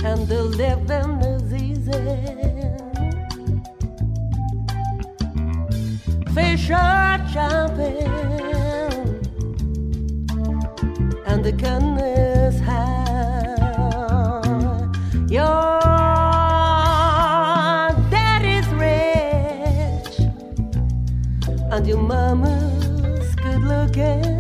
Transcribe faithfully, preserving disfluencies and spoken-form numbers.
and the living is easy. Fish are jumping and the gun is high. Your daddy's rich and your mama's good looking.